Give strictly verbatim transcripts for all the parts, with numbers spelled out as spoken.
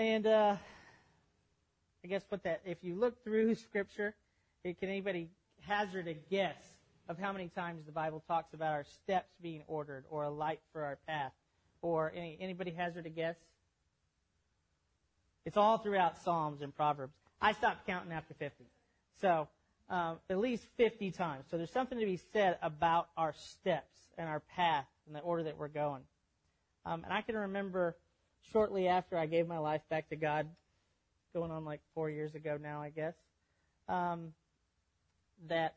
And uh, I guess what that, if you look through Scripture, it, can anybody hazard a guess of how many times the Bible talks about our steps being ordered, or a light for our path? Or any, anybody hazard a guess? It's all throughout Psalms and Proverbs. I stopped counting after fifty. So, um, at least fifty times. So there's something to be said about our steps and our path and the order that we're going. Um, and I can remember shortly after I gave my life back to God, going on like four years ago now, I guess, um, that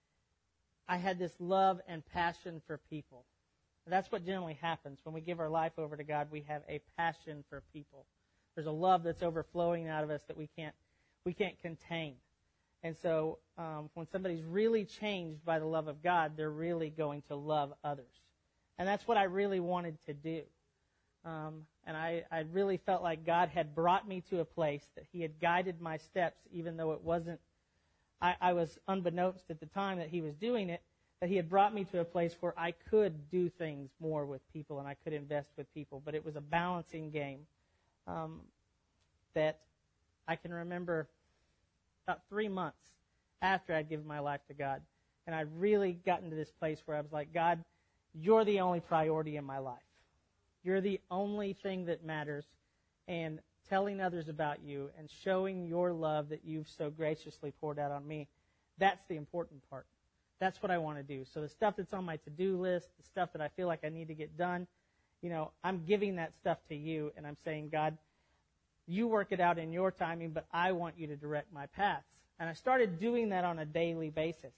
I had this love and passion for people. And that's what generally happens. When we give our life over to God, we have a passion for people. There's a love that's overflowing out of us that we can't we can't contain. And so um, when somebody's really changed by the love of God, they're really going to love others. And that's what I really wanted to do. Um, and I, I really felt like God had brought me to a place that He had guided my steps, even though it wasn't, I, I was unbeknownst at the time that He was doing it, that He had brought me to a place where I could do things more with people and I could invest with people. But it was a balancing game um, that I can remember about three months after I'd given my life to God. And I'd really gotten to this place where I was like, God, You're the only priority in my life. You're the only thing that matters. And telling others about You and showing Your love that You've so graciously poured out on me, that's the important part. That's what I want to do. So the stuff that's on my to-do list, the stuff that I feel like I need to get done, you know, I'm giving that stuff to You, and I'm saying, God, You work it out in Your timing, but I want You to direct my paths. And I started doing that on a daily basis.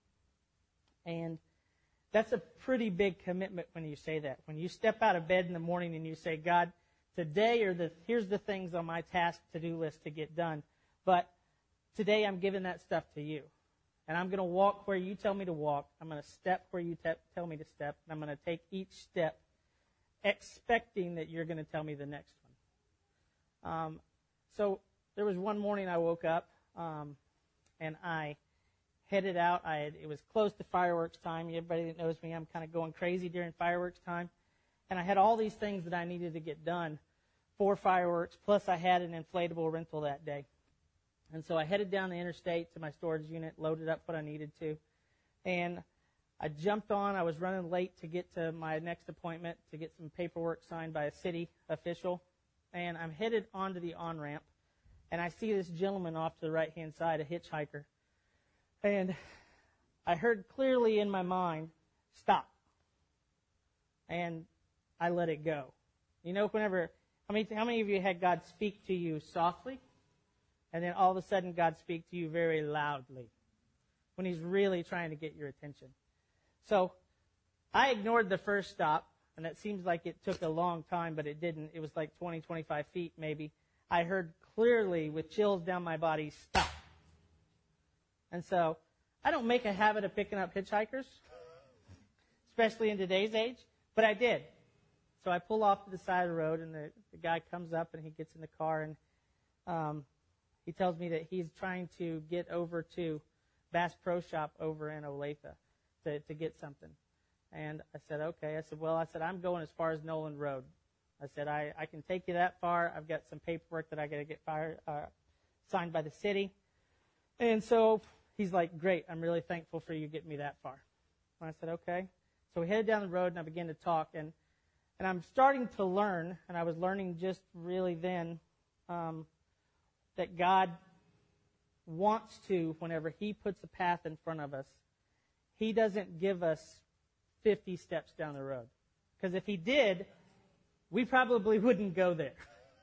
And that's a pretty big commitment when you say that. When you step out of bed in the morning and you say, God, today are the, here's the things on my task to-do list to get done, but today I'm giving that stuff to You. And I'm going to walk where You tell me to walk. I'm going to step where You te- tell me to step. And I'm going to take each step expecting that You're going to tell me the next one. Um, so there was one morning I woke up, um, and I headed out. I had, it was close to fireworks time. Everybody that knows me, I'm kind of going crazy during fireworks time. And I had all these things that I needed to get done for fireworks, plus I had an inflatable rental that day. And so I headed down the interstate to my storage unit, loaded up what I needed to, and I jumped on. I was running late to get to my next appointment to get some paperwork signed by a city official, and I'm headed onto the on-ramp, and I see this gentleman off to the right-hand side, a hitchhiker, and I heard clearly in my mind, stop, and I let it go. You know, whenever, how many, how many of you had God speak to you softly? And then all of a sudden God speaks to you very loudly when He's really trying to get your attention. So I ignored the first stop, and it seems like it took a long time, but it didn't. It was like twenty, twenty-five feet maybe. I heard clearly with chills down my body, stop. And so I don't make a habit of picking up hitchhikers, especially in today's age, but I did. So I pull off to the side of the road, and the, the guy comes up, and he gets in the car, and um, he tells me that he's trying to get over to Bass Pro Shop over in Olathe to, to get something. And I said, okay. I said, well, I said, I'm going as far as Nolan Road. I said, I, I can take you that far. I've got some paperwork that I got to get fired, uh, signed by the city. And so he's like, great. I'm really thankful for you getting me that far. And I said, okay. So we headed down the road, and I began to talk. And, and I'm starting to learn, and I was learning just really then, um, that God wants to, whenever He puts a path in front of us, He doesn't give us fifty steps down the road. Because if He did, we probably wouldn't go there.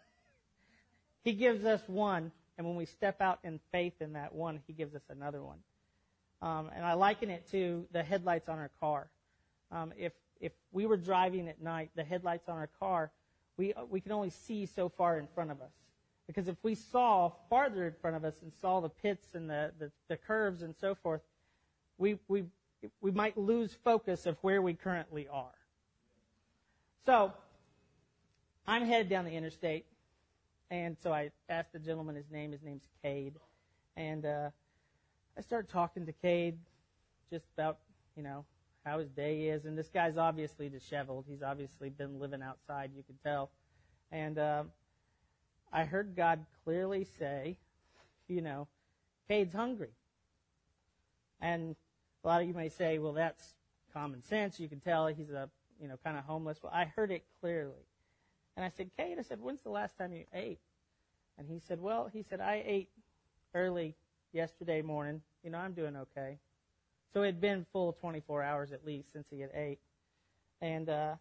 He gives us one, and when we step out in faith in that one, He gives us another one. Um, and I liken it to the headlights on our car. Um, if if we were driving at night, the headlights on our car, we we can only see so far in front of us. Because if we saw farther in front of us and saw the pits and the, the, the curves and so forth, we, we, we might lose focus of where we currently are. So I'm headed down the interstate, and so I asked the gentleman his name. His name's Cade. And uh, I started talking to Cade just about, you know, how his day is. And this guy's obviously disheveled. He's obviously been living outside, you could tell. And uh, I heard God clearly say, you know, Cade's hungry. And a lot of you may say, well, that's common sense. You can tell he's a, you know, kind of homeless. Well, I heard it clearly. And I said, Cade, I said, when's the last time you ate? And he said, well, he said, I ate early yesterday morning. You know, I'm doing okay. So it had been full twenty-four hours at least since he had ate. And uh,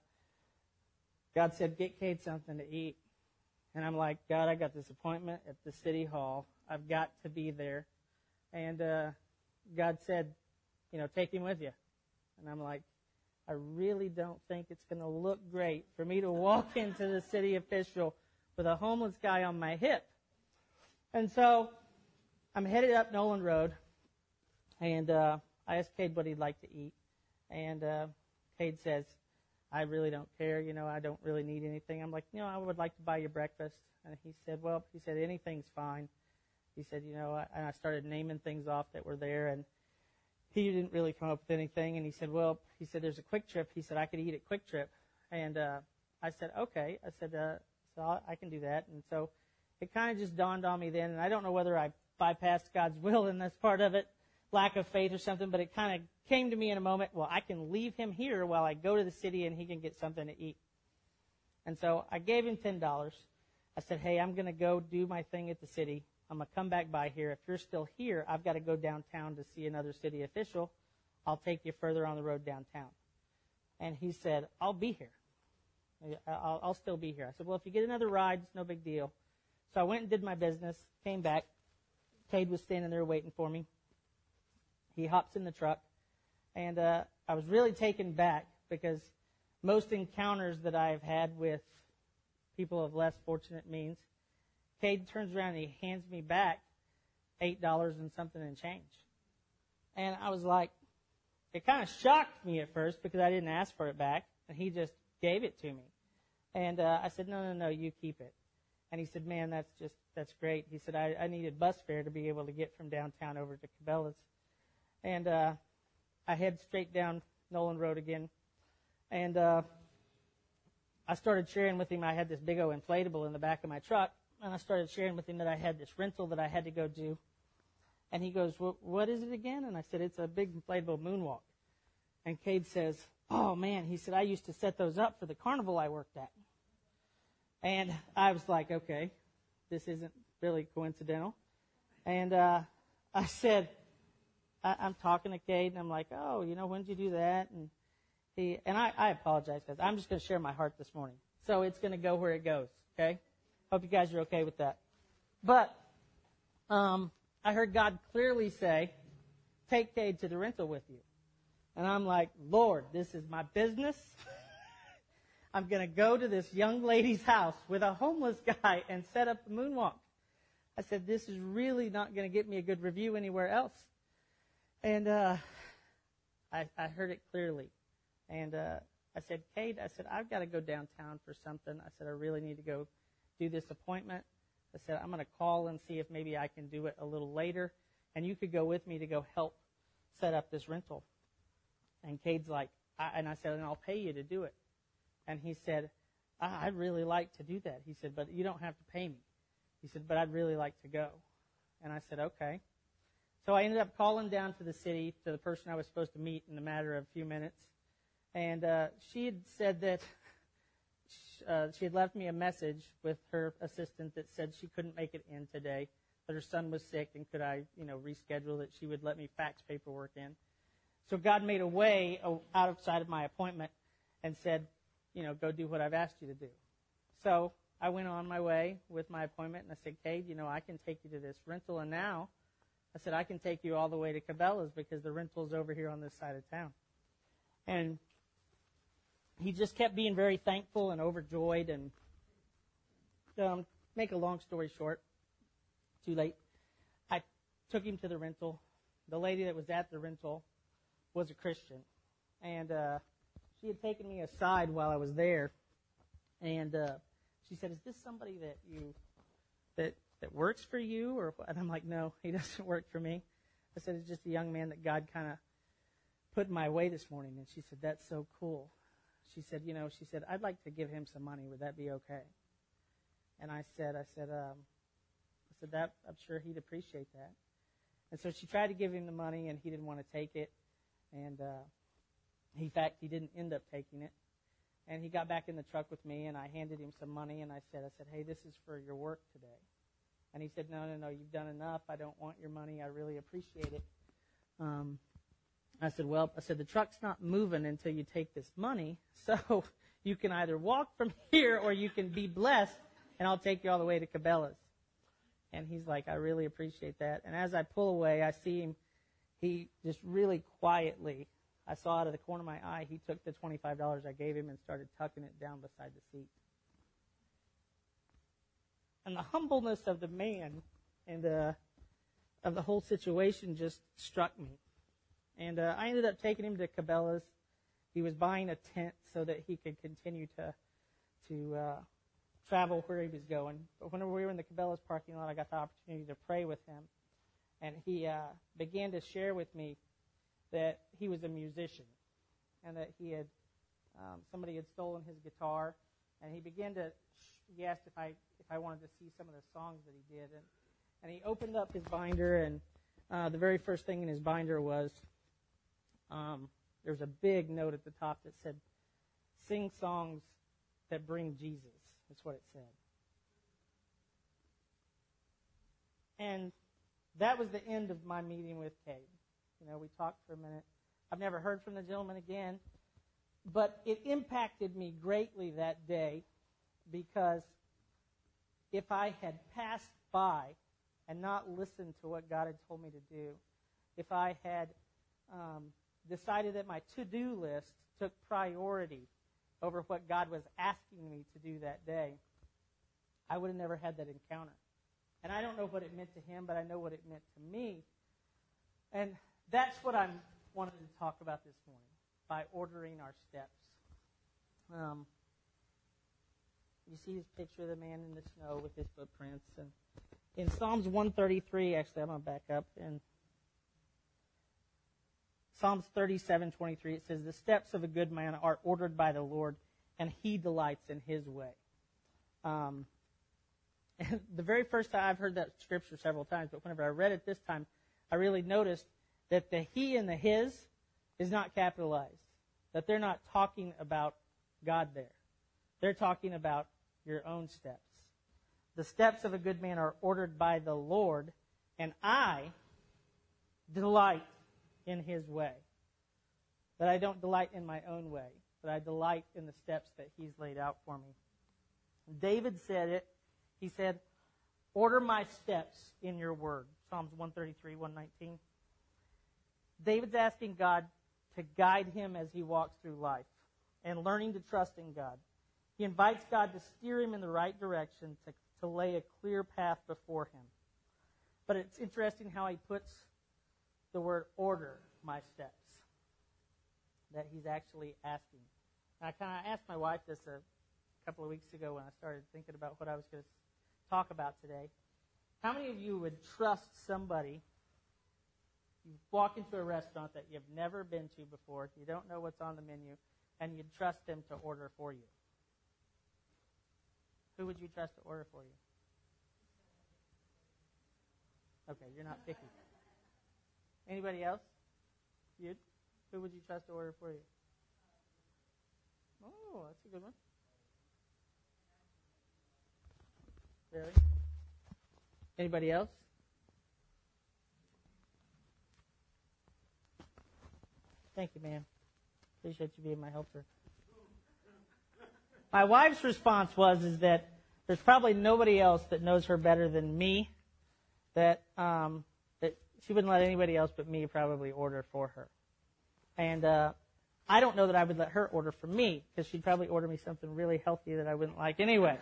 God said, get Cade something to eat. And I'm like, God, I got this appointment at the city hall. I've got to be there. And uh, God said, you know, take him with you. And I'm like, I really don't think it's going to look great for me to walk into the city official with a homeless guy on my hip. And so I'm headed up Nolan Road, and uh, I asked Cade what he'd like to eat. And uh, Cade says, I really don't care. You know, I don't really need anything. I'm like, you know, I would like to buy you breakfast. And he said, well, he said, anything's fine. He said, you know, and I started naming things off that were there, and he didn't really come up with anything. And he said, well, he said, there's a Quick Trip. He said, I could eat at Quick Trip. And uh, I said, okay. I said, uh, so I can do that. And so it kind of just dawned on me then, and I don't know whether I bypassed God's will in this part of it, lack of faith or something, but it kind of came to me in a moment, well, I can leave him here while I go to the city and he can get something to eat. And so I gave him ten dollars. I said, hey, I'm going to go do my thing at the city. I'm going to come back by here. If you're still here, I've got to go downtown to see another city official. I'll take you further on the road downtown. And he said, I'll be here. I'll, I'll still be here. I said, well, if you get another ride, it's no big deal. So I went and did my business, came back. Cade was standing there waiting for me. He hops in the truck. And uh, I was really taken back because most encounters that I've had with people of less fortunate means, Cade turns around and he hands me back eight dollars and something and change. And I was like, it kind of shocked me at first because I didn't ask for it back, and he just gave it to me. And uh, I said, no, no, no, you keep it. And he said, man, that's just, that's great. He said, I, I needed bus fare to be able to get from downtown over to Cabela's. And uh, I head straight down Nolan Road again. And uh, I started sharing with him I had this big old inflatable in the back of my truck. And I started sharing with him that I had this rental that I had to go do. And he goes, well, what is it again? And I said, it's a big inflatable moonwalk. And Cade says, oh, man, he said, I used to set those up for the carnival I worked at. And I was like, okay, this isn't really coincidental. And uh, I said, I, I'm talking to Cade, and I'm like, oh, you know, when did you do that? And he and I, I apologize, guys. I'm just going to share my heart this morning. So it's going to go where it goes, okay? Hope you guys are okay with that. But um, I heard God clearly say, take Cade to the rental with you. And I'm like, Lord, this is my business. I'm going to go to this young lady's house with a homeless guy and set up the moonwalk. I said, this is really not going to get me a good review anywhere else. And uh, I, I heard it clearly. And uh, I said, Cade, I said, I've got to go downtown for something. I said, I really need to go do this appointment. I said, I'm going to call and see if maybe I can do it a little later. And you could go with me to go help set up this rental. And Cade's like, I, and I said, and I'll pay you to do it. And he said, I'd really like to do that. He said, but you don't have to pay me. He said, but I'd really like to go. And I said, okay. So I ended up calling down to the city to the person I was supposed to meet in a matter of a few minutes. And uh, she had said that uh, she had left me a message with her assistant that said she couldn't make it in today, that her son was sick, and could I, you know, reschedule, that she would let me fax paperwork in. So God made a way outside of my appointment and said, you know, go do what I've asked you to do. So I went on my way with my appointment, and I said, Cade, you know, I can take you to this rental, and now I said, I can take you all the way to Cabela's because the rental's over here on this side of town. And he just kept being very thankful and overjoyed. And um, make a long story short, too late, I took him to the rental. The lady that was at the rental was a Christian. And uh, she had taken me aside while I was there. And uh, she said, is this somebody that you that that works for you? Or and I'm like, no, he doesn't work for me. I said, it's just a young man that God kind of put in my way this morning. And she said, that's so cool. She said, you know, she said, I'd like to give him some money. Would that be okay? And I said, I said, um, I said that I'm sure he'd appreciate that. And so she tried to give him the money, and he didn't want to take it. And uh, in fact, he didn't end up taking it. And he got back in the truck with me, and I handed him some money, and I said, I said, hey, this is for your work today. And he said, no, no, no, you've done enough. I don't want your money. I really appreciate it. Um, I said, well, I said, the truck's not moving until you take this money, so you can either walk from here or you can be blessed, and I'll take you all the way to Cabela's. And he's like, I really appreciate that. And as I pull away, I see him, he just really quietly, I saw out of the corner of my eye, he took the twenty-five dollars I gave him and started tucking it down beside the seat. And the humbleness of the man and uh, of the whole situation just struck me. And uh, I ended up taking him to Cabela's. He was buying a tent so that he could continue to to uh, travel where he was going. But whenever we were in the Cabela's parking lot, I got the opportunity to pray with him. And he uh, began to share with me that he was a musician and that he had, um, somebody had stolen his guitar. And he began to, he asked if I if I wanted to see some of the songs that he did. And, and he opened up his binder, and uh, the very first thing in his binder was, um, there was a big note at the top that said, sing songs that bring Jesus. That's what it said. And that was the end of my meeting with Cade. You know, we talked for a minute. I've never heard from the gentleman again. But it impacted me greatly that day, because if I had passed by and not listened to what God had told me to do, if I had um, decided that my to-do list took priority over what God was asking me to do that day, I would have never had that encounter. And I don't know what it meant to him, but I know what it meant to me. And that's what I wanted to talk about this morning, by ordering our steps. Um, you see this picture of the man in the snow with his footprints. And in Psalms one thirty-three, actually, I'm going to back up. In Psalms thirty-seven twenty-three, it says, the steps of a good man are ordered by the Lord, and he delights in his way. Um, and the very first time, I've heard that scripture several times, but whenever I read it this time, I really noticed that the he and the his is not capitalized, that they're not talking about God there. They're talking about your own steps. The steps of a good man are ordered by the Lord, and I delight in his way. That I don't delight in my own way, but I delight in the steps that he's laid out for me. David said it. He said, order my steps in your word. Psalms one thirty-three, one nineteen. David's asking God to guide him as he walks through life and learning to trust in God. He invites God to steer him in the right direction, to, to lay a clear path before him. But it's interesting how he puts the word order my steps, that he's actually asking. And I kind of asked my wife this a couple of weeks ago when I started thinking about what I was going to talk about today. How many of you would trust somebody? You walk into a restaurant that you've never been to before, you don't know what's on the menu, and you'd trust them to order for you. Who would you trust to order for you? Okay, you're not picky. Anybody else? You'd? Who would you trust to order for you? Oh, that's a good one. Really? Anybody else? Thank you, ma'am. Appreciate you being my helper. My wife's response was is that there's probably nobody else that knows her better than me, that um, that she wouldn't let anybody else but me probably order for her. And uh, I don't know that I would let her order for me, because she'd probably order me something really healthy that I wouldn't like anyway.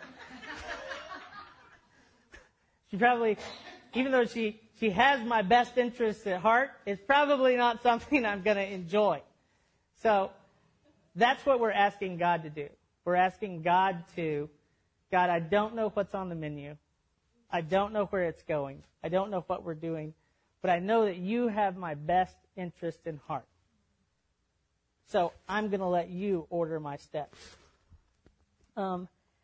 She probably, even though she, she has my best interests at heart, it's probably not something I'm going to enjoy. So that's what we're asking God to do. We're asking God to, God, I don't know what's on the menu. I don't know where it's going. I don't know what we're doing. But I know that you have my best interest in heart. So I'm going to let you order my steps. Um,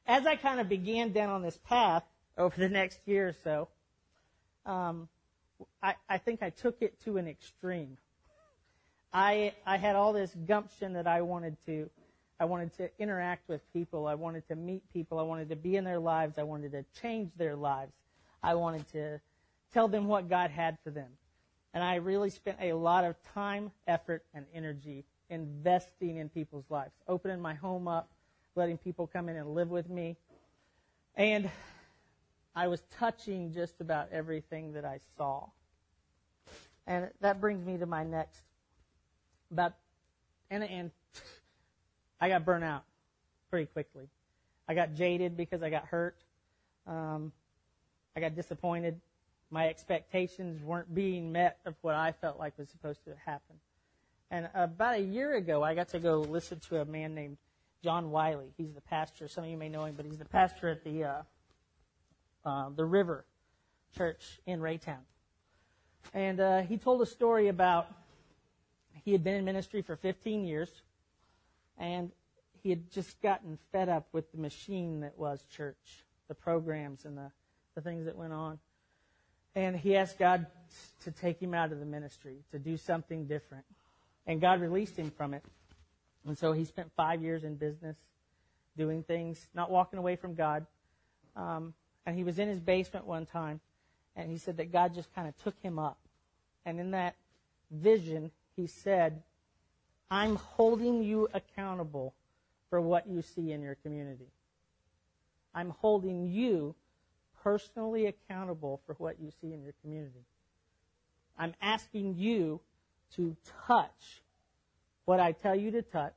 as I kind of began down on this path over the next year or so, um, I, I think I took it to an extreme. I I had all this gumption that I wanted to, I wanted to interact with people. I wanted to meet people. I wanted to be in their lives. I wanted to change their lives. I wanted to tell them what God had for them. And I really spent a lot of time, effort, and energy investing in people's lives, opening my home up, letting people come in and live with me. And I was touching just about everything that I saw. And that brings me to my next. About, and, and I got burnt out pretty quickly. I got jaded because I got hurt. Um, I got disappointed. My expectations weren't being met of what I felt like was supposed to happen. And about a year ago, I got to go listen to a man named John Wiley. He's the pastor. Some of you may know him, but he's the pastor at the uh, uh, the River Church in Raytown. And uh, he told a story about he had been in ministry for fifteen years, and he had just gotten fed up with the machine that was church, the programs and the, the things that went on. And he asked God to take him out of the ministry, to do something different. And God released him from it. And so he spent five years in business, doing things, not walking away from God. Um, and he was in his basement one time, and he said that God just kind of took him up. And in that vision, he said, I'm holding you accountable for what you see in your community. I'm holding you personally accountable for what you see in your community. I'm asking you to touch what I tell you to touch.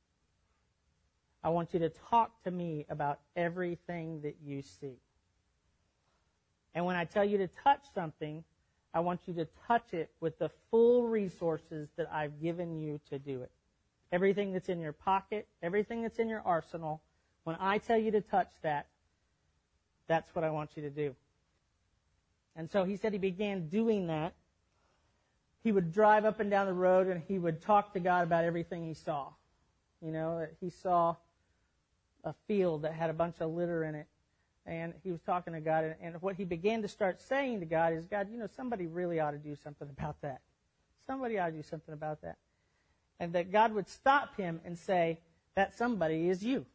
I want you to talk to me about everything that you see. And when I tell you to touch something, I want you to touch it with the full resources that I've given you to do it. Everything that's in your pocket, everything that's in your arsenal, when I tell you to touch that, that's what I want you to do. And so he said he began doing that. He would drive up and down the road and he would talk to God about everything he saw. You know, he saw a field that had a bunch of litter in it. And he was talking to God, and, and what he began to start saying to God is, God, you know, somebody really ought to do something about that. Somebody ought to do something about that. And that God would stop him and say, that somebody is you.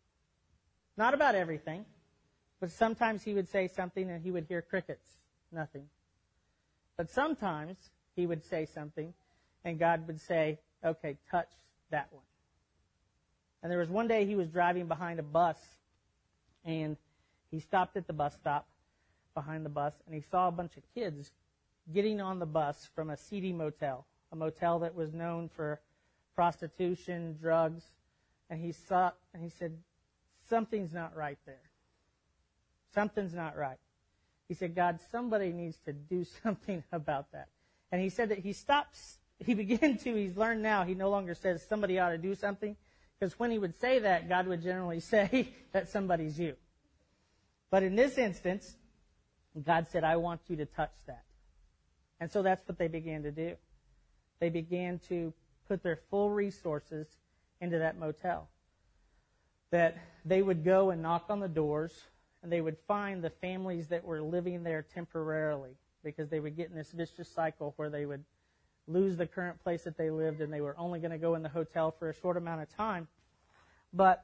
Not about everything, but sometimes he would say something and he would hear crickets, nothing. But sometimes he would say something and God would say, okay, touch that one. And there was one day he was driving behind a bus, and he stopped at the bus stop behind the bus, and he saw a bunch of kids getting on the bus from a seedy motel, a motel that was known for prostitution, drugs. And he saw, and he said, something's not right there. Something's not right. He said, God, somebody needs to do something about that. And he said that he stops, he began to, he's learned now, he no longer says somebody ought to do something, because when he would say that, God would generally say that somebody's you. But in this instance, God said, I want you to touch that. And so that's what they began to do. They began to put their full resources into that motel. That they would go and knock on the doors, and they would find the families that were living there temporarily, because they would get in this vicious cycle where they would lose the current place that they lived, and they were only going to go in the hotel for a short amount of time. But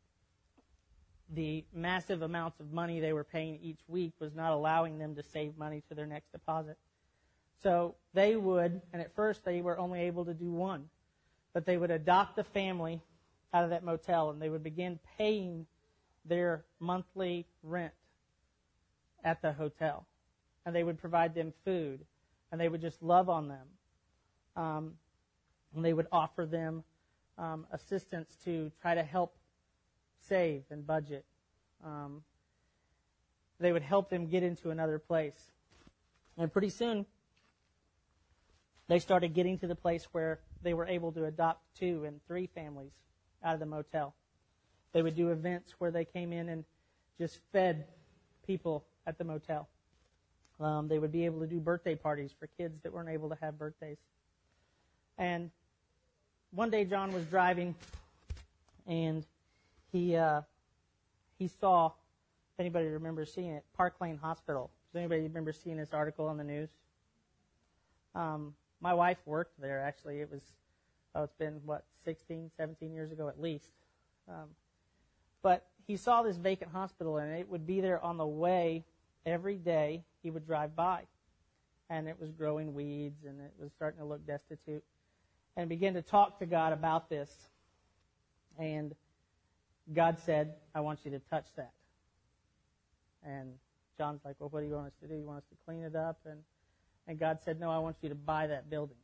the massive amounts of money they were paying each week was not allowing them to save money to their next deposit. So they would, and at first they were only able to do one, but they would adopt a family out of that motel, and they would begin paying their monthly rent at the hotel. And they would provide them food, and they would just love on them. Um, and they would offer them um, assistance to try to help save and budget. Um, they would help them get into another place. And pretty soon, they started getting to the place where they were able to adopt two and three families out of the motel. They would do events where they came in and just fed people at the motel. Um, they would be able to do birthday parties for kids that weren't able to have birthdays. And one day John was driving, and he uh, he saw, if anybody remembers seeing it, Park Lane Hospital. Does anybody remember seeing this article on the news? Um, my wife worked there, actually. It was, oh, it's been, what, sixteen, seventeen years ago at least. Um, but he saw this vacant hospital, and it would be there on the way every day he would drive by. And it was growing weeds, and it was starting to look destitute. And began to talk to God about this. And God said, I want you to touch that. And John's like, well, what do you want us to do? You want us to clean it up? And, and God said, no, I want you to buy that building.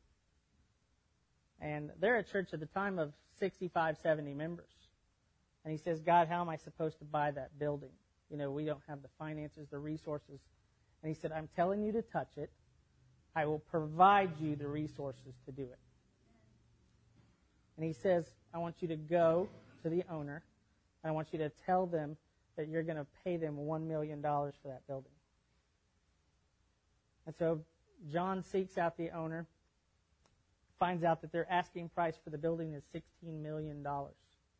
And they're a church at the time of sixty-five, seventy members. And he says, God, how am I supposed to buy that building? You know, we don't have the finances, the resources. And he said, I'm telling you to touch it. I will provide you the resources to do it. And he says, I want you to go to the owner, and I want you to tell them that you're going to pay them one million dollars for that building. And so John seeks out the owner, finds out that their asking price for the building is sixteen million dollars.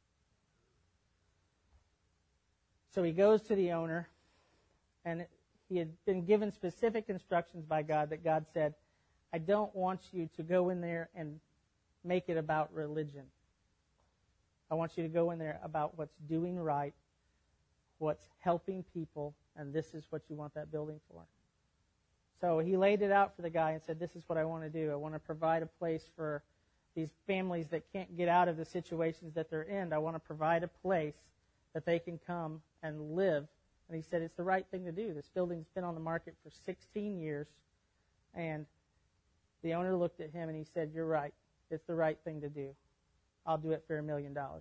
So he goes to the owner, and it, he had been given specific instructions by God that God said, I don't want you to go in there and make it about religion. I want you to go in there about what's doing right, what's helping people, and this is what you want that building for. So he laid it out for the guy and said, this is what I want to do. I want to provide a place for these families that can't get out of the situations that they're in. I want to provide a place that they can come and live. And he said, it's the right thing to do. This building's been on the market for sixteen years. And the owner looked at him and he said, you're right. It's the right thing to do. I'll do it for a million dollars.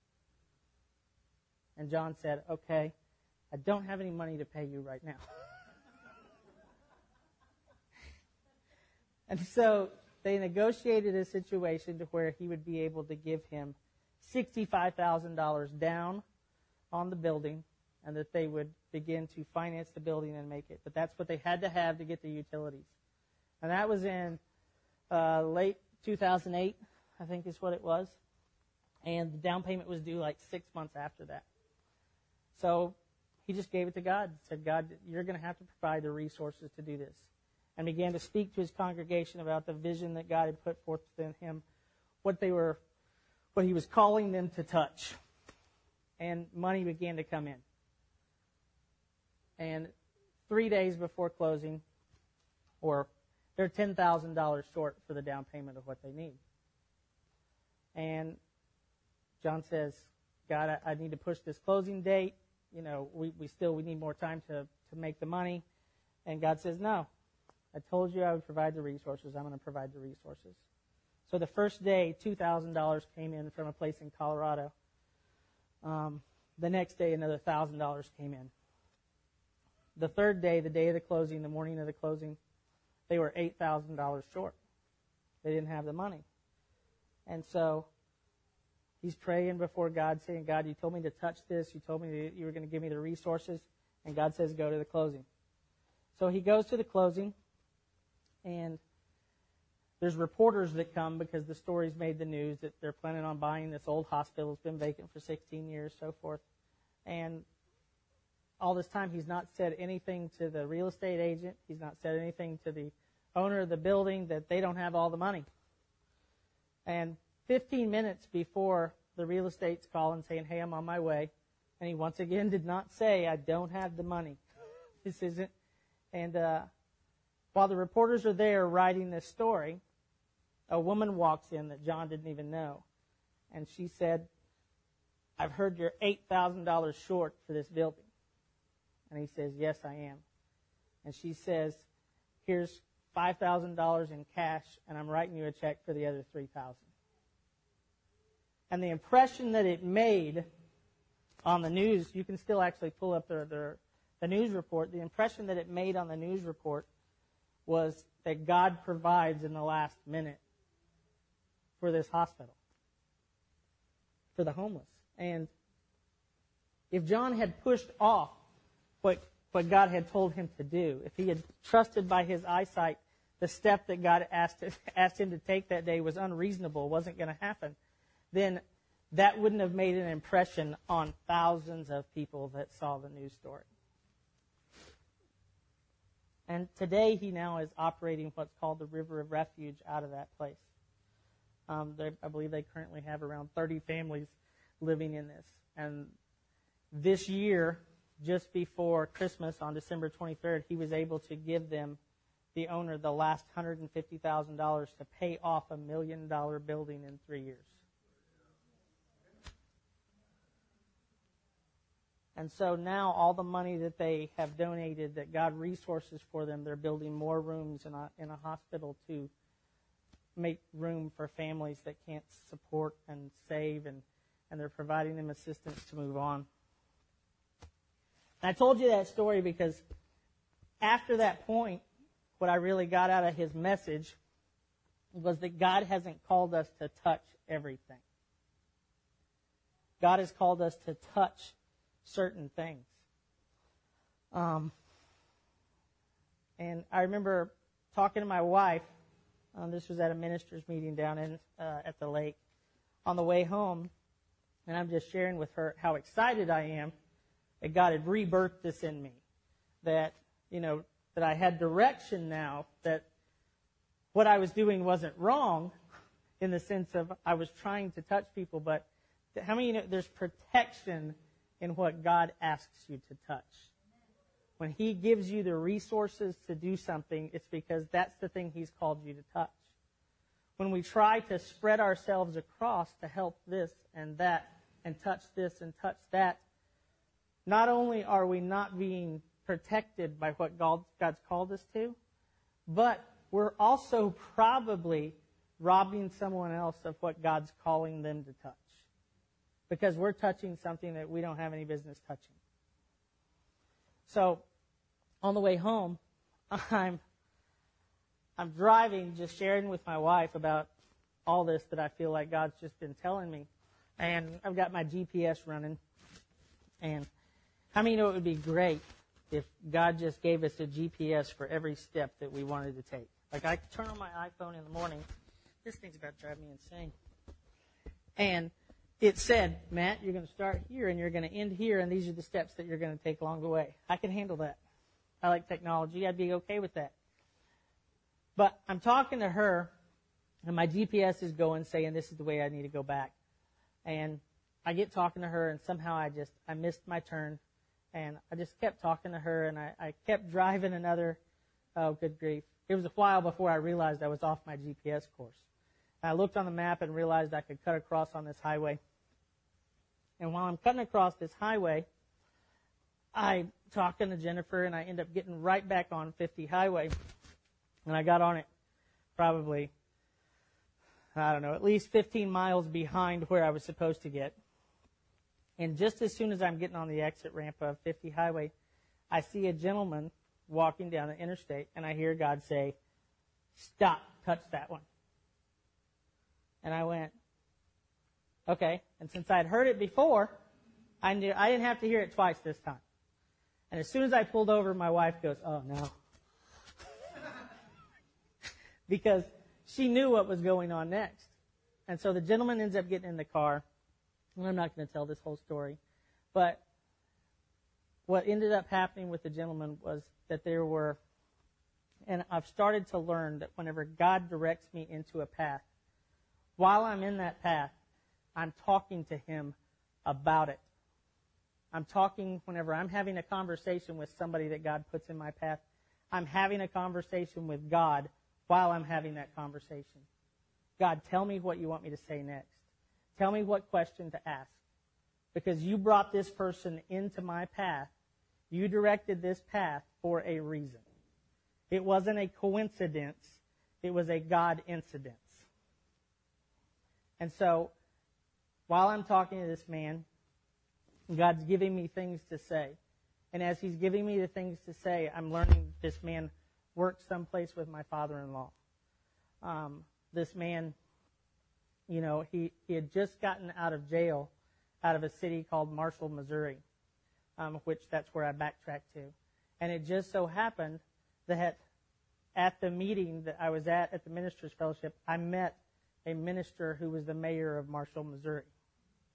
And John said, okay, I don't have any money to pay you right now. And so they negotiated a situation to where he would be able to give him sixty-five thousand dollars down on the building, and that they would begin to finance the building and make it. But that's what they had to have to get the utilities. And that was in uh, late two thousand eight, I think is what it was. And the down payment was due like six months after that. So he just gave it to God. Said, God, you're going to have to provide the resources to do this. And began to speak to his congregation about the vision that God had put forth within him, what they were, what he was calling them to touch. And money began to come in. And three days before closing, or they're ten thousand dollars short for the down payment of what they need. And John says, God, I, I need to push this closing date. You know, we, we still, we need more time to, to make the money. And God says, no, I told you I would provide the resources. I'm going to provide the resources. So the first day, two thousand dollars came in from a place in Colorado. Um, the next day, another one thousand dollars came in. The third day, the day of the closing, the morning of the closing, they were eight thousand dollars short. They didn't have the money. And so he's praying before God, saying, God, you told me to touch this. You told me that you were going to give me the resources. And God says, go to the closing. So he goes to the closing, and there's reporters that come because the story's made the news that they're planning on buying this old hospital. It's been vacant for sixteen years, so forth. And all this time, he's not said anything to the real estate agent. He's not said anything to the owner of the building that they don't have all the money. And fifteen minutes before the real estate's calling saying, hey, I'm on my way, and he once again did not say, I don't have the money. This isn't. And uh, while the reporters are there writing this story, a woman walks in that John didn't even know. And she said, I've heard you're eight thousand dollars short for this building. And he says, yes, I am. And she says, here's five thousand dollars in cash, and I'm writing you a check for the other three thousand dollars. And the impression that it made on the news, you can still actually pull up the, the, the news report, the impression that it made on the news report was that God provides in the last minute for this hospital, for the homeless. And if John had pushed off what, what God had told him to do, if he had trusted by his eyesight the step that God asked, asked him to take that day was unreasonable, wasn't going to happen, then that wouldn't have made an impression on thousands of people that saw the news story. And today he now is operating what's called the River of Refuge out of that place. Um, I believe they currently have around thirty families living in this. And this year, just before Christmas on December twenty-third, he was able to give them, the owner, the last one hundred fifty thousand dollars to pay off a million dollar building in three years. And so now all the money that they have donated, that God resources for them, they're building more rooms in a, in a hospital to make room for families that can't support and save, and, and they're providing them assistance to move on. And I told you that story because after that point, what I really got out of his message was that God hasn't called us to touch everything. God has called us to touch certain things. Um, and I remember talking to my wife. Um, this was at a minister's meeting down in uh, at the lake on the way home, and I'm just sharing with her how excited I am that God had rebirthed this in me, that you know that I had direction now, that what I was doing wasn't wrong in the sense of I was trying to touch people, but how many you know there's protection in what God asks you to touch? When He gives you the resources to do something, it's because that's the thing He's called you to touch. When we try to spread ourselves across to help this and that and touch this and touch that, not only are we not being protected by what God, God's called us to, but we're also probably robbing someone else of what God's calling them to touch, because we're touching something that we don't have any business touching. So, on the way home, I'm I'm driving, just sharing with my wife about all this that I feel like God's just been telling me. And I've got my G P S running. And how many know it would be great if God just gave us a G P S for every step that we wanted to take? Like, I could turn on my iPhone in the morning. This thing's about to drive me insane. And it said, Matt, you're going to start here and you're going to end here, and these are the steps that you're going to take along the way. I can handle that. I like technology. I'd be okay with that. But I'm talking to her, and my G P S is going, saying this is the way I need to go back. And I get talking to her, and somehow I just, I missed my turn. And I just kept talking to her, and I, I kept driving another, oh, good grief. It was a while before I realized I was off my G P S course. I looked on the map and realized I could cut across on this highway. And while I'm cutting across this highway, I'm talking to Jennifer, and I end up getting right back on fifty highway. And I got on it probably, I don't know, at least fifteen miles behind where I was supposed to get. And just as soon as I'm getting on the exit ramp of fifty highway, I see a gentleman walking down the interstate, and I hear God say, stop, touch that one. And I went, okay. And since I'd heard it before, I knew I didn't have to hear it twice this time. And as soon as I pulled over, my wife goes, oh, no. Because she knew what was going on next. And so the gentleman ends up getting in the car. And I'm not going to tell this whole story. But what ended up happening with the gentleman was that there were, and I've started to learn that whenever God directs me into a path, while I'm in that path, I'm talking to Him about it. I'm talking, whenever I'm having a conversation with somebody that God puts in my path, I'm having a conversation with God while I'm having that conversation. God, tell me what you want me to say next. Tell me what question to ask. Because you brought this person into my path. You directed this path for a reason. It wasn't a coincidence. It was a God incidence. And so, while I'm talking to this man, God's giving me things to say. And as He's giving me the things to say, I'm learning this man worked someplace with my father-in-law. Um, this man, you know, he, he had just gotten out of jail out of a city called Marshall, Missouri, um, which that's where I backtracked to. And it just so happened that at the meeting that I was at, at the Ministers' Fellowship, I met a minister who was the mayor of Marshall, Missouri.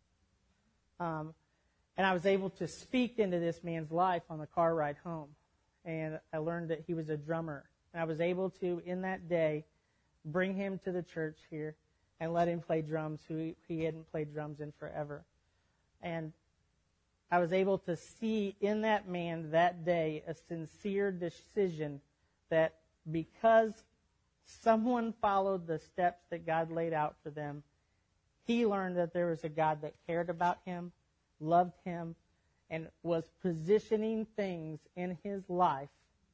Um, and I was able to speak into this man's life on the car ride home. And I learned that he was a drummer. And I was able to, in that day, bring him to the church here and let him play drums, who he, he hadn't played drums in forever. And I was able to see in that man that day a sincere decision that because someone followed the steps that God laid out for them, he learned that there was a God that cared about him, loved him, and was positioning things in his life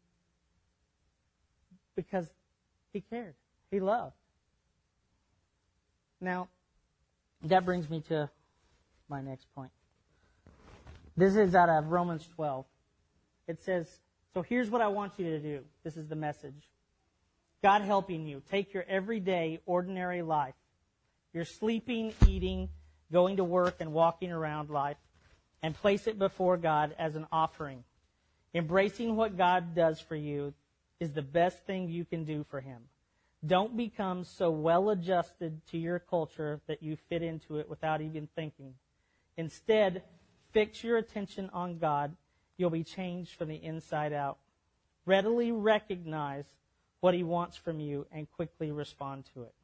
because he cared. He loved. Now, that brings me to my next point. This is out of Romans twelve. It says, so here's what I want you to do. This is the message. God helping you. Take your everyday, ordinary life. Your sleeping, eating, going to work, and walking around life, and place it before God as an offering. Embracing what God does for you is the best thing you can do for him. Don't become so well adjusted to your culture that you fit into it without even thinking. Instead, fix your attention on God. You'll be changed from the inside out. Readily recognize what he wants from you and quickly respond to it.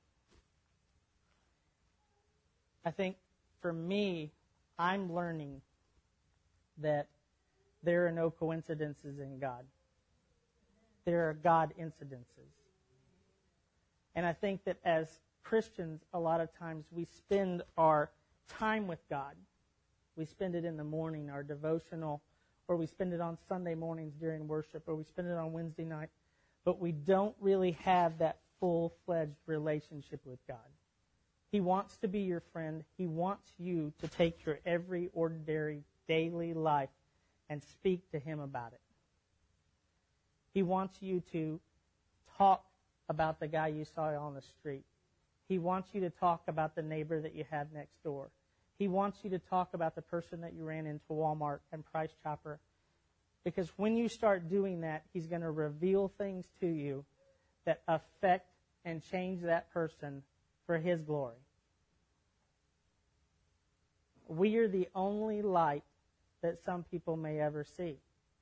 I think for me, I'm learning that there are no coincidences in God. There are God incidences. And I think that as Christians, a lot of times we spend our time with God. We spend it in the morning, our devotional, or we spend it on Sunday mornings during worship, or we spend it on Wednesday night. But we don't really have that full-fledged relationship with God. He wants to be your friend. He wants you to take your every ordinary daily life and speak to him about it. He wants you to talk about the guy you saw on the street. He wants you to talk about the neighbor that you have next door. He wants you to talk about the person that you ran into Walmart and Price Chopper. Because when you start doing that, he's going to reveal things to you that affect and change that person for his glory. We are the only light that some people may ever see.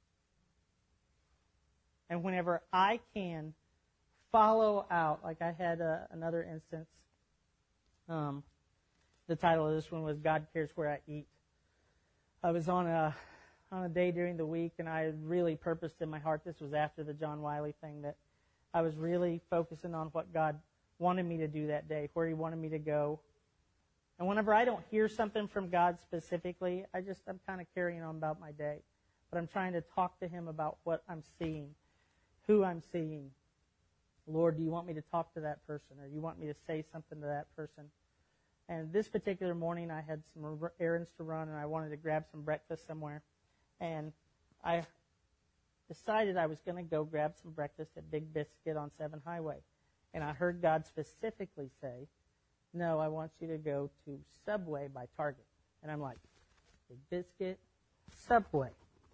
And whenever I can follow out, like I had a, another instance, um, the title of this one was God Cares Where I Eat. I was on a on a day during the week, and I really purposed in my heart, this was after the John Wiley thing, that I was really focusing on what God wanted me to do that day, where he wanted me to go. And whenever I don't hear something from God specifically, I just, I'm kind of carrying on about my day. But I'm trying to talk to him about what I'm seeing, who I'm seeing. Lord, do you want me to talk to that person, or you want me to say something to that person? And this particular morning, I had some errands to run, and I wanted to grab some breakfast somewhere. And I decided I was going to go grab some breakfast at Big Biscuit on seven Highway. And I heard God specifically say, no, I want you to go to Subway by Target. And I'm like, Big Biscuit, Subway.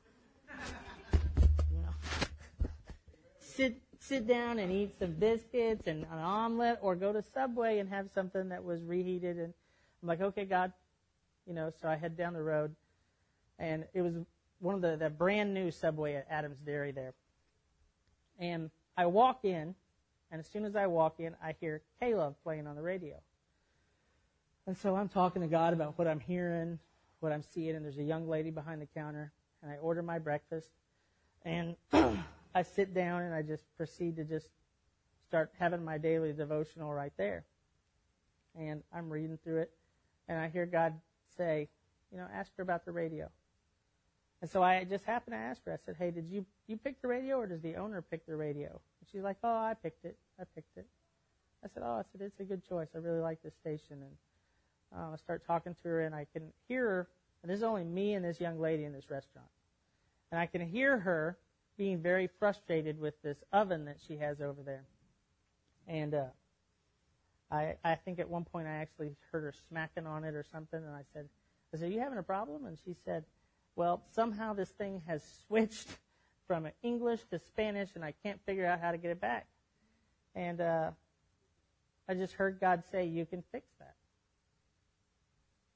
You know, sit sit down and eat some biscuits and an omelet, or go to Subway and have something that was reheated. And I'm like, okay, God. You know, so I head down the road. And it was one of the, the brand new Subway at Adams Dairy there. And I walk in, and as soon as I walk in, I hear K-Love playing on the radio. And so I'm talking to God about what I'm hearing, what I'm seeing, and there's a young lady behind the counter, and I order my breakfast, and I sit down, and I just proceed to just start having my daily devotional right there. And I'm reading through it, and I hear God say, you know, ask her about the radio. And so I just happened to ask her. I said, hey, did you, you pick the radio, or does the owner pick the radio? And she's like, oh, I picked it. I picked it. I said, oh, I said, it's a good choice. I really like this station. And uh, I start talking to her, and I can hear her. And there's only me and this young lady in this restaurant. And I can hear her being very frustrated with this oven that she has over there. And uh, I, I think at one point I actually heard her smacking on it or something. And I said, I said, are you having a problem? And she said, well, somehow this thing has switched from English to Spanish, and I can't figure out how to get it back. And uh, I just heard God say, you can fix that.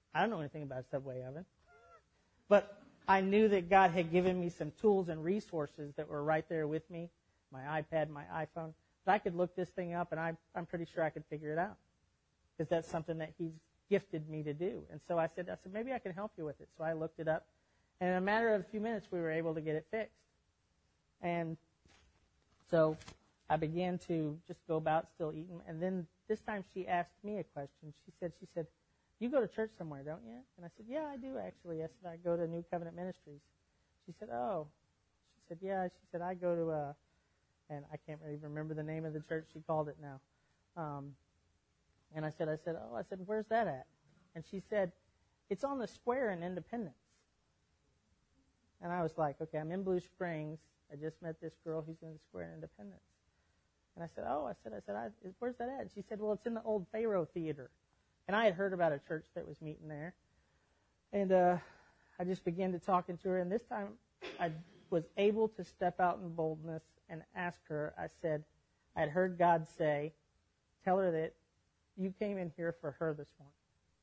I don't know anything about a Subway oven. But I knew that God had given me some tools and resources that were right there with me, my iPad, my iPhone, that I could look this thing up, and I, I'm pretty sure I could figure it out. Because that's something that He's gifted me to do. And so I said, I said, maybe I can help you with it. So I looked it up. And in a matter of a few minutes, we were able to get it fixed. And so I began to just go about still eating. And then this time she asked me a question. She said, she said, you go to church somewhere, don't you? And I said, yeah, I do actually. I said, I go to New Covenant Ministries. She said, oh. She said, yeah. She said, I go to, uh, and I can't even remember the name of the church. She called it now. Um, and I said, I said, oh, I said, where's that at? And she said, it's on the square in Independence. And I was like, okay, I'm in Blue Springs. I just met this girl who's in the square in Independence. And I said, oh, I said, I said, I, where's that at? And she said, well, it's in the old Pharaoh Theater. And I had heard about a church that was meeting there. And uh, I just began to talking to her. And this time I was able to step out in boldness and ask her, I said, I had heard God say, tell her that you came in here for her this morning.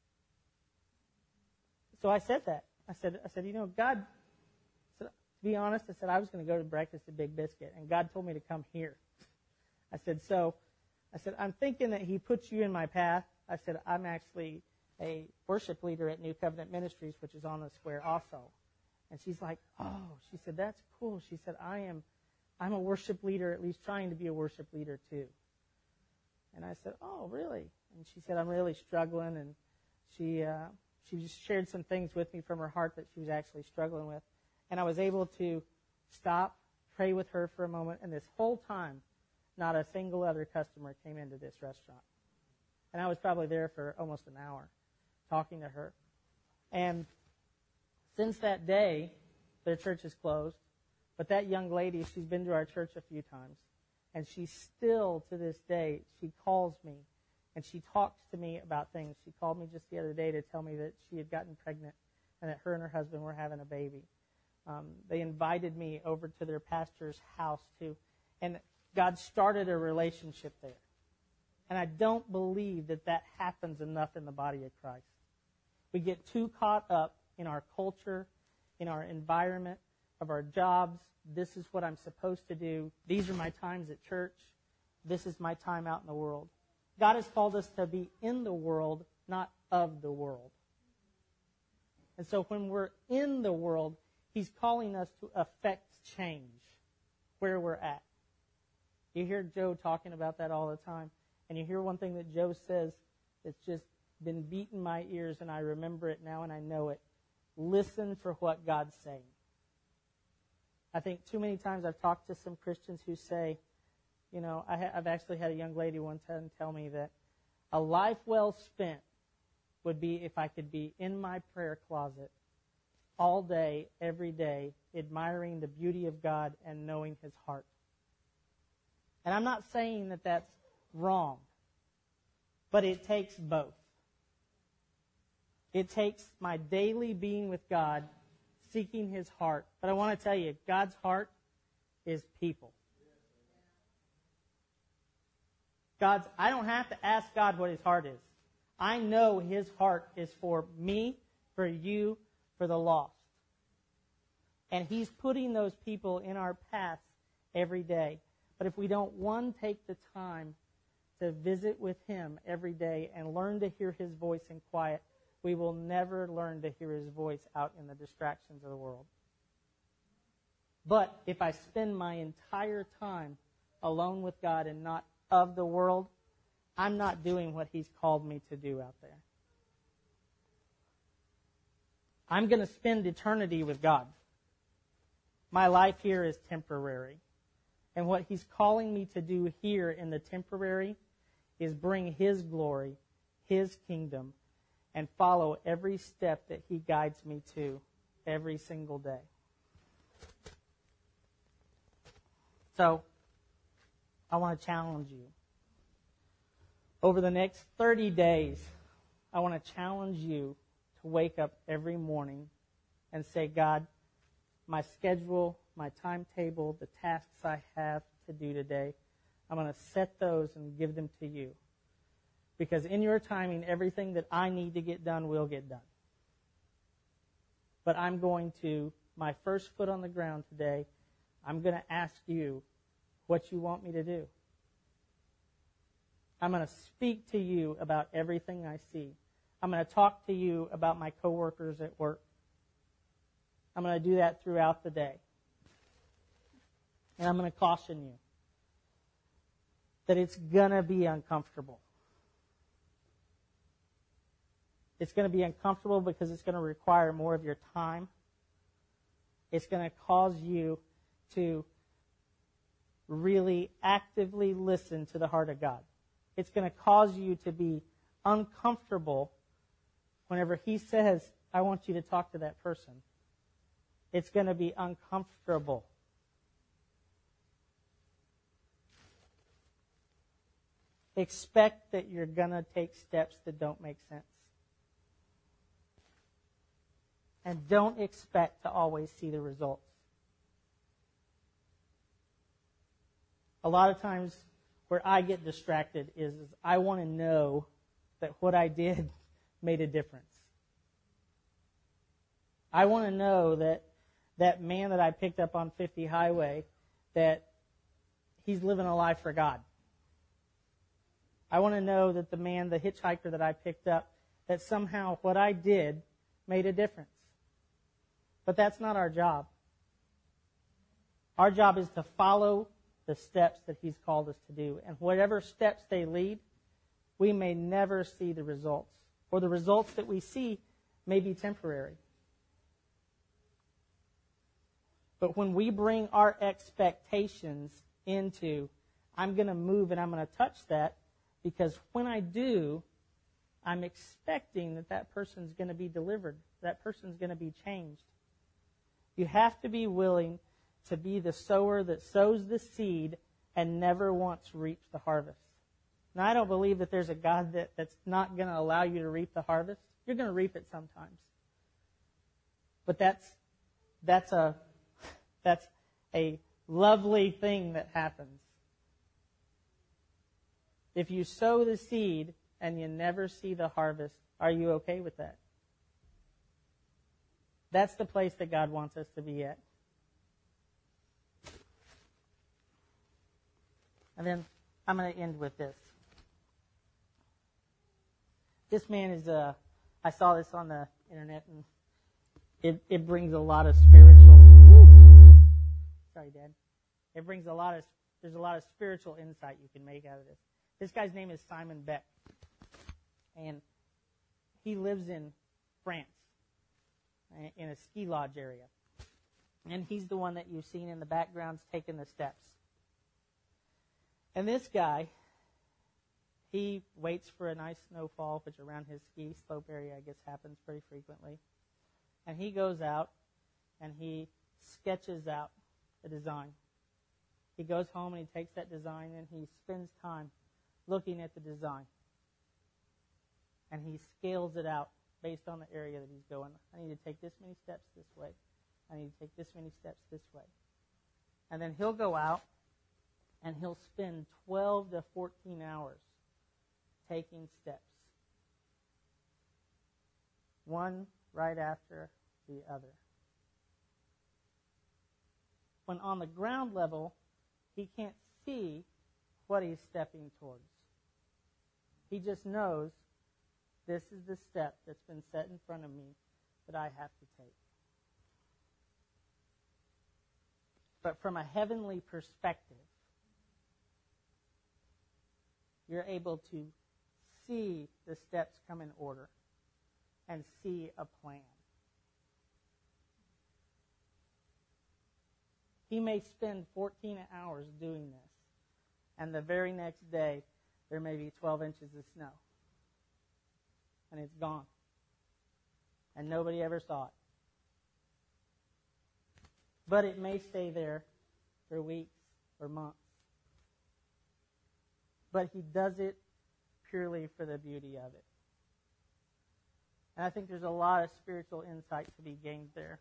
So I said that. I said, I said, you know, God, to be honest, I said, I was going to go to breakfast at Big Biscuit. And God told me to come here. I said, so, I said, I'm thinking that He put you in my path. I said, I'm actually a worship leader at New Covenant Ministries, which is on the square also. And she's like, oh, she said, that's cool. She said, I am, I'm a worship leader, at least trying to be a worship leader too. And I said, oh, really? And she said, I'm really struggling. And she, uh, she just shared some things with me from her heart that she was actually struggling with. And I was able to stop, pray with her for a moment. And this whole time, not a single other customer came into this restaurant. And I was probably there for almost an hour talking to her. And since that day, their church is closed. But that young lady, she's been to our church a few times. And she still, to this day, she calls me and she talks to me about things. She called me just the other day to tell me that she had gotten pregnant and that her and her husband were having a baby. Um, they invited me over to their pastor's house too. And God started a relationship there. And I don't believe that that happens enough in the body of Christ. We get too caught up in our culture, in our environment, of our jobs. This is what I'm supposed to do. These are my times at church. This is my time out in the world. God has called us to be in the world, not of the world. And so when we're in the world, He's calling us to affect change where we're at. You hear Joe talking about that all the time. And you hear one thing that Joe says that's just been beating my ears, and I remember it now and I know it. Listen for what God's saying. I think too many times I've talked to some Christians who say, you know, I ha- I've actually had a young lady one time tell me that a life well spent would be if I could be in my prayer closet all day, every day, admiring the beauty of God and knowing His heart. And I'm not saying that that's wrong, but it takes both. It takes my daily being with God, seeking His heart. But I want to tell you, God's heart is people. God's, I don't have to ask God what His heart is. I know His heart is for me, for you, for the lost. And He's putting those people in our paths every day. But if we don't, one, take the time to visit with Him every day and learn to hear His voice in quiet, we will never learn to hear His voice out in the distractions of the world. But if I spend my entire time alone with God and not of the world, I'm not doing what He's called me to do out there. I'm going to spend eternity with God. My life here is temporary. And what He's calling me to do here in the temporary is bring His glory, His kingdom, and follow every step that He guides me to every single day. So, I want to challenge you. Over the next thirty days, I want to challenge you to wake up every morning and say, God, my schedule, my timetable, the tasks I have to do today, I'm going to set those and give them to You. Because in Your timing, everything that I need to get done will get done. But I'm going to, my first foot on the ground today, I'm going to ask you what you want me to do. I'm going to speak to you about everything I see. I'm going to talk to you about my coworkers at work. I'm going to do that throughout the day. And I'm going to caution you that it's going to be uncomfortable. It's going to be uncomfortable because it's going to require more of your time. It's going to cause you to really actively listen to the heart of God. It's going to cause you to be uncomfortable whenever He says, I want you to talk to that person. It's going to be uncomfortable. Expect that you're going to take steps that don't make sense. And don't expect to always see the results. A lot of times where I get distracted is, is I want to know that what I did made a difference. I want to know that that man that I picked up on fifty Highway, that he's living a life for God. I want to know that the man, the hitchhiker that I picked up, that somehow what I did made a difference. But that's not our job. Our job is to follow the steps that He's called us to do. And whatever steps they lead, we may never see the results. Or the results that we see may be temporary. But when we bring our expectations into, I'm going to move and I'm going to touch that, because when I do, I'm expecting that that person's going to be delivered. That person's going to be changed. You have to be willing to be the sower that sows the seed and never once reaps the harvest. Now, I don't believe that there's a God that, that's not going to allow you to reap the harvest. You're going to reap it sometimes. But that's that's a that's a lovely thing that happens. If you sow the seed and you never see the harvest, are you okay with that? That's the place that God wants us to be at. And then I'm going to end with this. This man is, uh, I saw this on the internet, and it, it brings a lot of spiritual, woo, sorry, Dad. It brings a lot of, there's a lot of spiritual insight you can make out of this. This guy's name is Simon Beck, and he lives in France, in a ski lodge area. And he's the one that you've seen in the background taking the steps. And this guy, he waits for a nice snowfall, which around his ski slope area, I guess, happens pretty frequently. And he goes out and he sketches out a design. He goes home and he takes that design and he spends time looking at the design. And he scales it out based on the area that he's going. I need to take this many steps this way. I need to take this many steps this way. And then he'll go out and he'll spend twelve to fourteen hours taking steps. One right after the other. When on the ground level, he can't see what he's stepping towards. He just knows this is the step that's been set in front of me that I have to take. But from a heavenly perspective, you're able to see the steps come in order and see a plan. He may spend fourteen hours doing this, and the very next day there may be twelve inches of snow. And it's gone. And nobody ever saw it. But it may stay there for weeks or months. But he does it purely for the beauty of it. And I think there's a lot of spiritual insight to be gained there.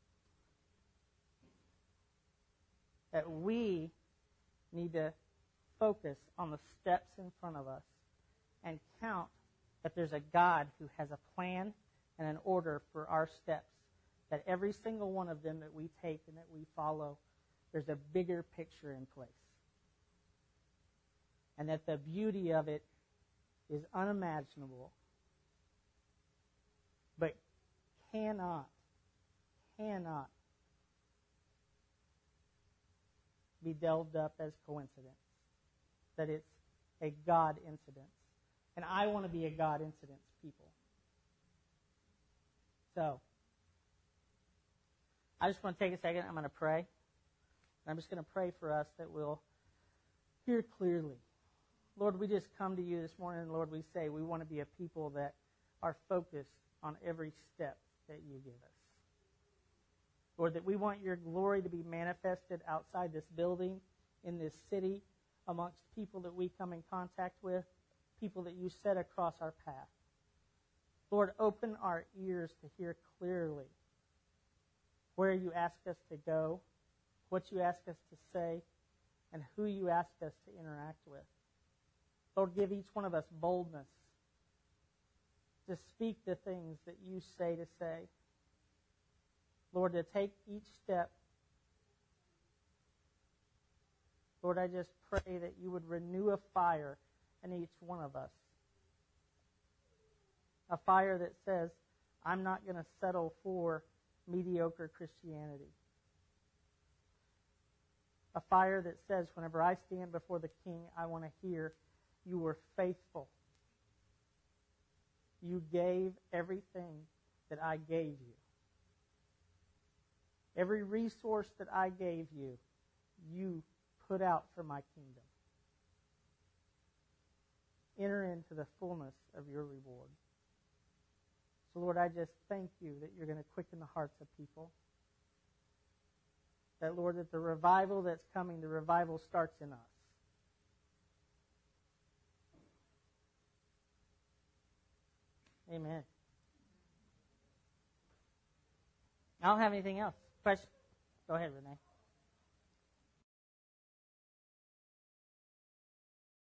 That we need to focus on the steps in front of us and count that there's a God who has a plan and an order for our steps that every single one of them that we take and that we follow, there's a bigger picture in place. And that the beauty of it is unimaginable, but cannot, cannot be delved up as coincidence. That it's a God incident. And I want to be a God incident people. So, I just want to take a second. I'm going to pray. And I'm just going to pray for us that we'll hear clearly. Lord, we just come to you this morning, and Lord, we say we want to be a people that are focused on every step that you give us. Lord, that we want your glory to be manifested outside this building, in this city, amongst people that we come in contact with, people that you set across our path. Lord, open our ears to hear clearly where you ask us to go, what you ask us to say, and who you ask us to interact with. Lord, give each one of us boldness to speak the things that you say to say. Lord, to take each step. Lord, I just pray that you would renew a fire in each one of us. A fire that says, I'm not going to settle for mediocre Christianity. A fire that says, whenever I stand before the King, I want to hear, you were faithful. You gave everything that I gave you. Every resource that I gave you, you put out for my kingdom. Enter into the fullness of your reward. So, Lord, I just thank you that you're going to quicken the hearts of people. That, Lord, that the revival that's coming, the revival starts in us. Amen. I don't have anything else. Question? Go ahead, Renee.